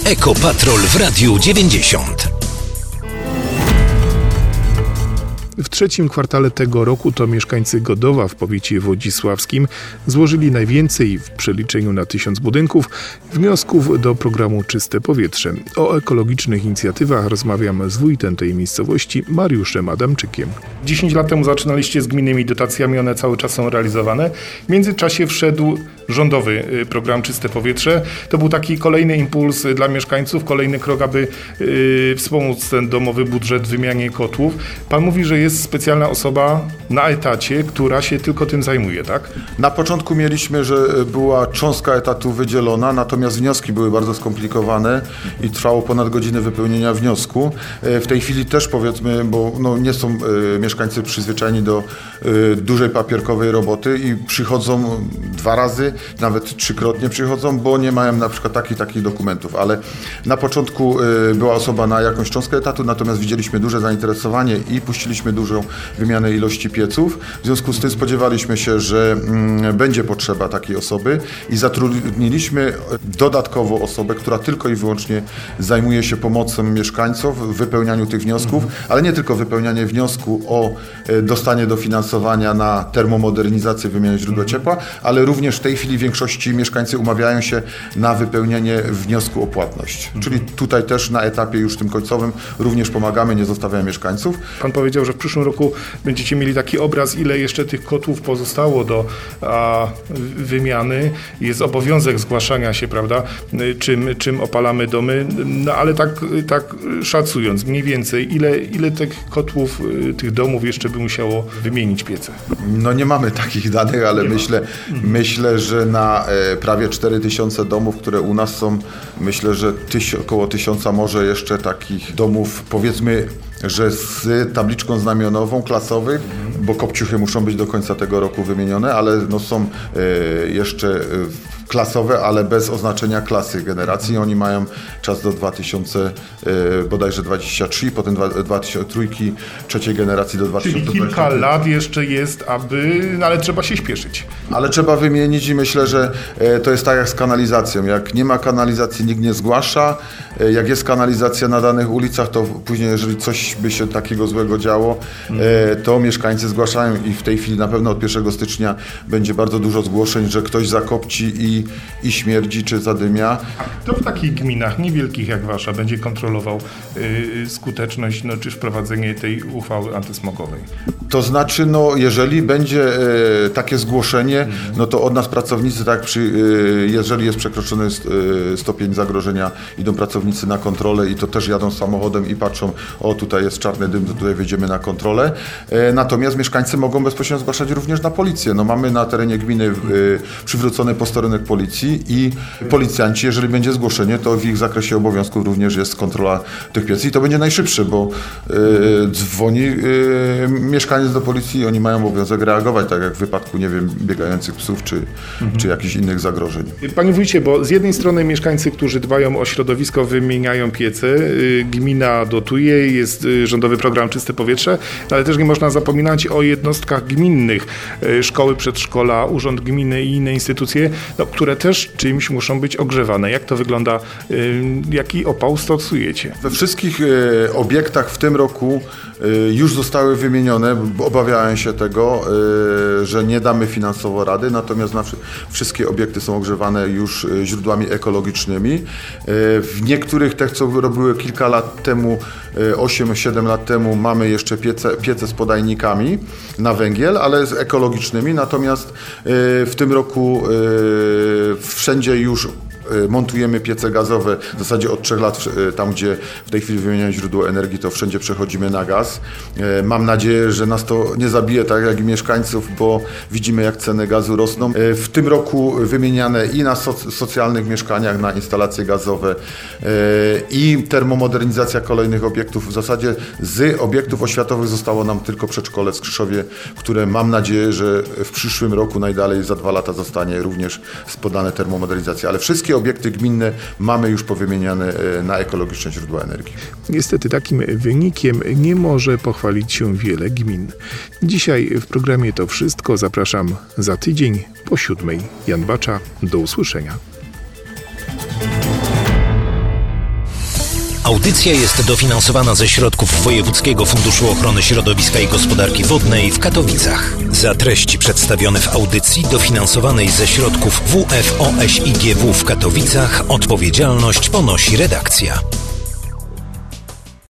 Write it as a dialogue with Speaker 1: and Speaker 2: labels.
Speaker 1: Ekopatrol w Radiu 90.
Speaker 2: W trzecim kwartale tego roku to mieszkańcy Godowa w powiecie wodzisławskim złożyli najwięcej w przeliczeniu na 1000 budynków wniosków do programu Czyste Powietrze. O ekologicznych inicjatywach rozmawiam z wójtem tej miejscowości, Mariuszem Adamczykiem.
Speaker 3: 10 lat temu zaczynaliście z gminnymi dotacjami, one cały czas są realizowane. W międzyczasie wszedł rządowy program Czyste Powietrze. To był taki kolejny impuls dla mieszkańców, kolejny krok, aby wspomóc ten domowy budżet w wymianie kotłów. Pan mówi, że jest specjalna osoba na etacie, która się tylko tym zajmuje, tak?
Speaker 4: Na początku mieliśmy, że była cząstka etatu wydzielona, natomiast wnioski były bardzo skomplikowane i trwało ponad godzinę wypełnienia wniosku. W tej chwili też powiedzmy, bo nie są mieszkańcy przyzwyczajeni do dużej papierkowej roboty i przychodzą 2 razy, nawet 3-krotnie przychodzą, bo nie mają na przykład takich dokumentów, ale na początku była osoba na jakąś cząstkę etatu, natomiast widzieliśmy duże zainteresowanie i puściliśmy dużą wymianę ilości pieców. W związku z tym spodziewaliśmy się, że będzie potrzeba takiej osoby i zatrudniliśmy dodatkowo osobę, która tylko i wyłącznie zajmuje się pomocą mieszkańców w wypełnianiu tych wniosków, ale nie tylko wypełnianie wniosku o dostanie dofinansowania na termomodernizację wymiany źródła ciepła, ale również w tej chwili w większości mieszkańcy umawiają się na wypełnienie wniosku o płatność. Czyli tutaj też na etapie już tym końcowym również pomagamy, nie zostawiamy mieszkańców.
Speaker 3: Pan powiedział, że w przyszłym roku będziecie mieli taki obraz, ile jeszcze tych kotłów pozostało do wymiany. Jest obowiązek zgłaszania się, prawda, czym opalamy domy, no ale tak szacując, mniej więcej, ile tych kotłów, tych domów jeszcze by musiało wymienić piece?
Speaker 4: No nie mamy takich danych, ale myślę, że na prawie 4000 domów, które u nas są, myślę, że około 1000 może jeszcze takich domów, powiedzmy, że z tabliczką znamionową, klasowych, bo kopciuchy muszą być do końca tego roku wymienione, ale są jeszcze klasowe, ale bez oznaczenia klasy generacji. Oni mają czas do 2023, potem 2003 trzeciej generacji do 2020.
Speaker 3: Czyli kilka lat jeszcze jest, ale trzeba się śpieszyć.
Speaker 4: Ale trzeba wymienić i myślę, że to jest tak jak z kanalizacją. Jak nie ma kanalizacji, nikt nie zgłasza. Jak jest kanalizacja na danych ulicach, to później, jeżeli coś by się takiego złego działo, to mieszkańcy zgłaszają i w tej chwili na pewno od 1 stycznia będzie bardzo dużo zgłoszeń, że ktoś zakopci i śmierdzi czy zadymia.
Speaker 3: Kto w takich gminach niewielkich jak wasza będzie kontrolował skuteczność czy wprowadzenie tej uchwały antysmogowej?
Speaker 4: To znaczy, jeżeli będzie takie zgłoszenie, to od nas pracownicy, jeżeli jest przekroczony stopień zagrożenia, idą pracownicy na kontrolę i to też jadą samochodem i patrzą, tutaj jest czarny dym, to tutaj wjedziemy na kontrolę. Natomiast mieszkańcy mogą bezpośrednio zgłaszać również na policję. Mamy na terenie gminy przywrócony posterunek policji i policjanci, jeżeli będzie zgłoszenie, to w ich zakresie obowiązków również jest kontrola tych pieców i to będzie najszybsze, bo dzwoni mieszkaniec do policji i oni mają obowiązek reagować, tak jak w wypadku, biegających psów czy jakichś innych zagrożeń.
Speaker 3: Panie wójcie, bo z jednej strony mieszkańcy, którzy dbają o środowisko, wymieniają piece, gmina dotuje, jest rządowy program Czyste Powietrze, ale też nie można zapominać o jednostkach gminnych, szkoły, przedszkola, urząd gminy i inne instytucje, które też czymś muszą być ogrzewane. Jak to wygląda? Jaki opał stosujecie?
Speaker 4: We wszystkich obiektach w tym roku już zostały wymienione, bo obawiałem się tego, że nie damy finansowo rady, natomiast wszystkie obiekty są ogrzewane już źródłami ekologicznymi. W niektórych tych, co robiły kilka lat temu, 8-7 lat temu, mamy jeszcze piece z podajnikami na węgiel, ale z ekologicznymi, natomiast w tym roku wszędzie już montujemy piece gazowe. W zasadzie od 3 lat, tam gdzie w tej chwili wymieniamy źródło energii, to wszędzie przechodzimy na gaz. Mam nadzieję, że nas to nie zabije, tak jak i mieszkańców, bo widzimy, jak ceny gazu rosną. W tym roku wymieniane i na socjalnych mieszkaniach, na instalacje gazowe i termomodernizacja kolejnych obiektów. W zasadzie z obiektów oświatowych zostało nam tylko przedszkole w Skrzyszowie, które mam nadzieję, że w przyszłym roku najdalej za 2 lata zostanie również podane termomodernizacja. Ale wszystkie obiekty gminne mamy już powymieniane na ekologiczne źródła energii.
Speaker 2: Niestety takim wynikiem nie może pochwalić się wiele gmin. Dzisiaj w programie to wszystko. Zapraszam za tydzień po 7:00. Jan Bacza. Do usłyszenia.
Speaker 1: Audycja jest dofinansowana ze środków Wojewódzkiego Funduszu Ochrony Środowiska i Gospodarki Wodnej w Katowicach. Za treści przedstawione w audycji dofinansowanej ze środków WFOŚiGW w Katowicach odpowiedzialność ponosi redakcja.